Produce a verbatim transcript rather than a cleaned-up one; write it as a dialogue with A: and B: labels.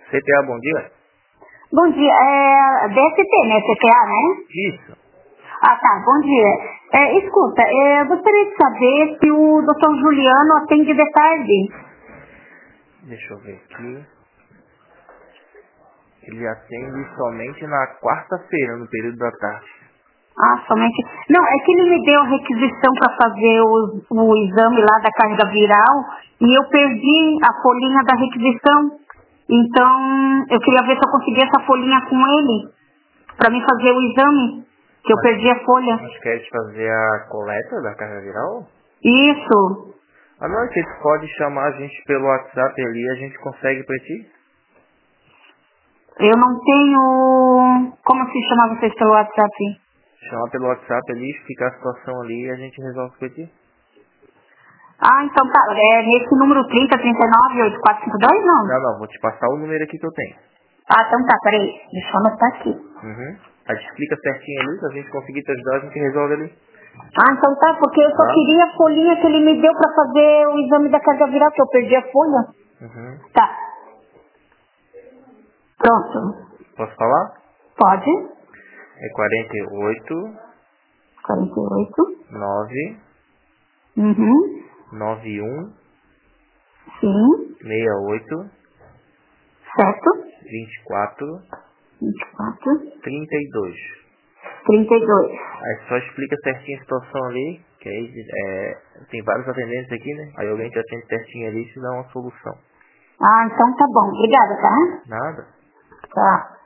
A: C T A, bom dia.
B: Bom dia, é D S T, né? C T A, né?
A: Isso.
B: Ah, tá, bom dia. É, escuta, é, eu gostaria de saber se o doutor Juliano atende de tarde.
A: Deixa eu ver aqui. Ele atende somente na quarta-feira, no período da tarde.
B: Ah, somente... Não, é que ele me deu a requisição para fazer o, o exame lá da carga viral e eu perdi a folhinha da requisição. Então, eu queria ver se eu conseguia essa folhinha com ele para mim fazer o exame, que eu
A: Mas,
B: perdi a folha.
A: mas quer fazer a coleta da carga viral?
B: Isso.
A: Ah, não, você pode chamar a gente pelo WhatsApp ali, a gente consegue pra ti.
B: Eu não tenho... Como se chama vocês pelo WhatsApp?
A: Chamar pelo WhatsApp ali, explicar a situação ali e a gente resolve pra ti.
B: Ah, então tá. É nesse número trinta, trinta e nove, oitenta e quatro cinquenta e dois, não?
A: Não, não, vou te passar o número aqui que eu tenho.
B: Ah, então tá, peraí. Deixa eu anotar aqui.
A: Uhum. A gente explica certinho ali, se a gente conseguir te ajudar, a gente resolve ali.
B: Ah, então tá, porque eu só
A: Tá?
B: queria a folhinha que ele me deu pra fazer o exame da carga viral, que eu perdi a folha.
A: Uhum.
B: Tá. Pronto.
A: Posso falar?
B: Pode.
A: É quarenta e oito,
B: quarenta e oito.
A: nove,
B: Uhum.
A: noventa e um,
B: Sim.
A: sessenta e oito,
B: Certo.
A: vinte e quatro,
B: vinte e quatro.
A: trinta e dois.
B: trinta e dois.
A: Aí só explica certinho a situação ali, que aí é, tem vários atendentes aqui, né? Aí alguém te atende certinho ali e te dá uma solução.
B: Ah, então tá bom. Obrigada, tá?
A: Nada.
B: Tá.